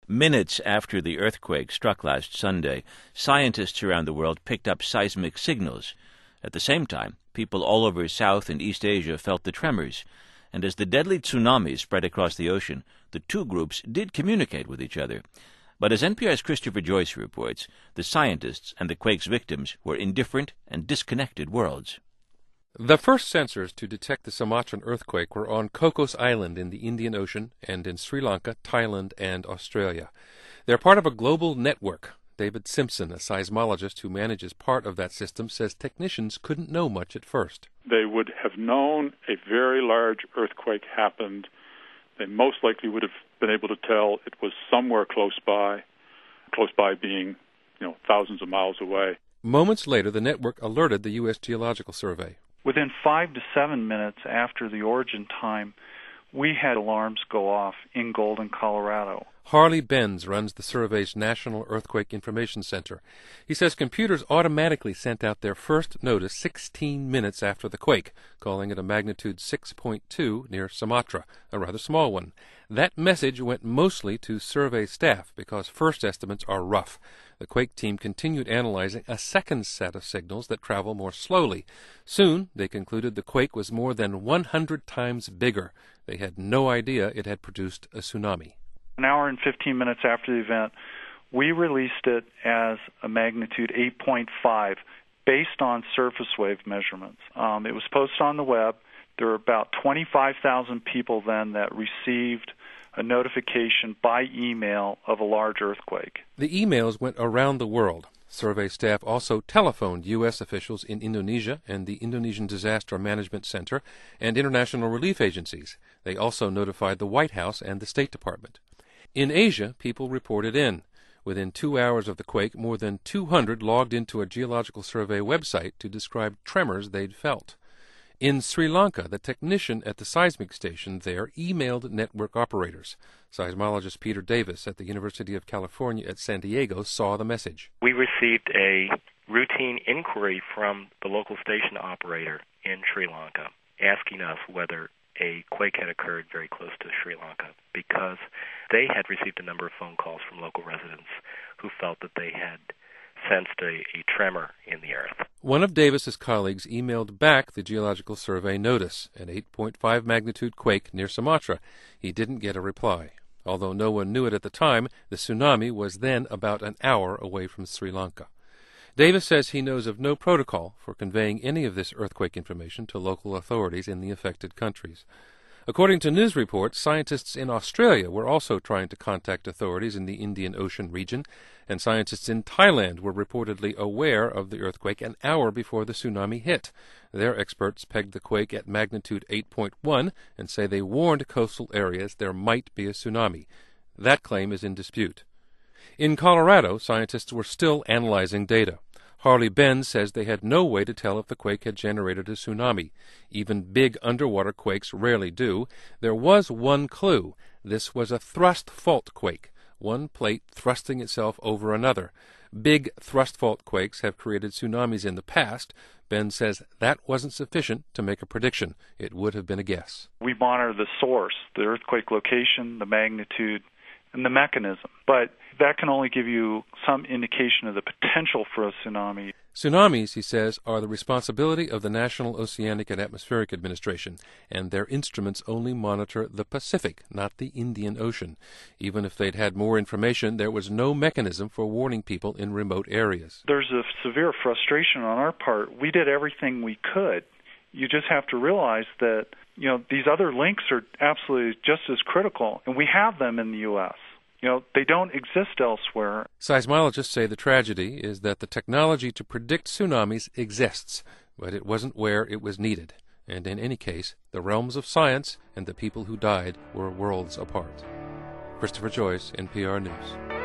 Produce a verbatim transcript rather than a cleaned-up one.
Minutes after the earthquake struck last Sunday, scientists around the world picked up seismic signals. At the same time, people all over South and East Asia felt the tremors. And as the deadly tsunami spread across the ocean, the two groups did communicate with each other. But as N P R's Christopher Joyce reports, the scientists and the quake's victims were in different and disconnected worlds. The first sensors to detect the Sumatran earthquake were on Cocos Island in the Indian Ocean and in Sri Lanka, Thailand, and Australia. They're part of a global network. David Simpson, a seismologist who manages part of that system, says technicians couldn't know much at first. They would have known a very large earthquake happened. They most likely would have been able to tell it was somewhere close by, close by being, you know, thousands of miles away. Moments later, the network alerted the U S Geological Survey. Within five to seven minutes after the origin time, we had alarms go off in Golden, Colorado. Harley Benz runs the survey's National Earthquake Information Center. He says computers automatically sent out their first notice sixteen minutes after the quake, calling it a magnitude six point two near Sumatra, a rather small one. That message went mostly to survey staff because first estimates are rough. The quake team continued analyzing a second set of signals that travel more slowly. Soon, they concluded the quake was more than one hundred times bigger. They had no idea it had produced a tsunami. An hour and fifteen minutes after the event, we released it as a magnitude eight point five based on surface wave measurements. Um, it was posted on the web. There were about twenty-five thousand people then that received a notification by email of a large earthquake. The emails went around the world. Survey staff also telephoned U S officials in Indonesia and the Indonesian Disaster Management Center and international relief agencies. They also notified the White House and the State Department. In Asia, people reported in. Within two hours of the quake, more than two hundred logged into a Geological Survey website to describe tremors they'd felt. In Sri Lanka, the technician at the seismic station there emailed network operators. Seismologist Peter Davis at the University of California at San Diego saw the message. We received a routine inquiry from the local station operator in Sri Lanka asking us whether a quake had occurred very close to Sri Lanka because they had received a number of phone calls from local residents who felt that they had sensed a, a tremor in the earth. One of Davis's colleagues emailed back the Geological Survey notice, an eight point five magnitude quake near Sumatra. He didn't get a reply. Although no one knew it at the time, the tsunami was then about an hour away from Sri Lanka. Davis says he knows of no protocol for conveying any of this earthquake information to local authorities in the affected countries. According to news reports, scientists in Australia were also trying to contact authorities in the Indian Ocean region, and scientists in Thailand were reportedly aware of the earthquake an hour before the tsunami hit. Their experts pegged the quake at magnitude eight point one and say they warned coastal areas there might be a tsunami. That claim is in dispute. In Colorado, scientists were still analyzing data. Harley Benz says they had no way to tell if the quake had generated a tsunami. Even big underwater quakes rarely do. There was one clue. This was a thrust fault quake, one plate thrusting itself over another. Big thrust fault quakes have created tsunamis in the past. Benz says that wasn't sufficient to make a prediction. It would have been a guess. We monitor the source, the earthquake location, the magnitude, and the mechanism. But that can only give you some indication of the potential for a tsunami. Tsunamis, he says, are the responsibility of the National Oceanic and Atmospheric Administration, and their instruments only monitor the Pacific, not the Indian Ocean. Even if they'd had more information, there was no mechanism for warning people in remote areas. There's a severe frustration on our part. We did everything we could. You just have to realize that, you know, these other links are absolutely just as critical, and we have them in the U S You know, they don't exist elsewhere. Seismologists say the tragedy is that the technology to predict tsunamis exists, but it wasn't where it was needed. And in any case, the realms of science and the people who died were worlds apart. Christopher Joyce, N P R News.